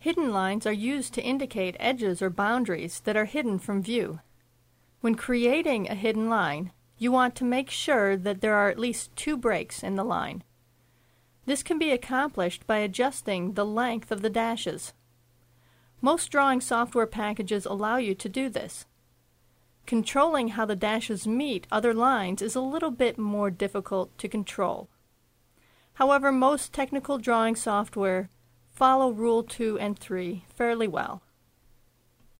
Hidden lines are used to indicate edges or boundaries that are hidden from view. When creating a hidden line, you want to make sure that there are at least 2 breaks in the line. This can be accomplished by adjusting the length of the dashes. Most drawing software packages allow you to do this. Controlling how the dashes meet other lines is a little bit more difficult to control. However, most technical drawing software follow Rule 2 and 3 fairly well.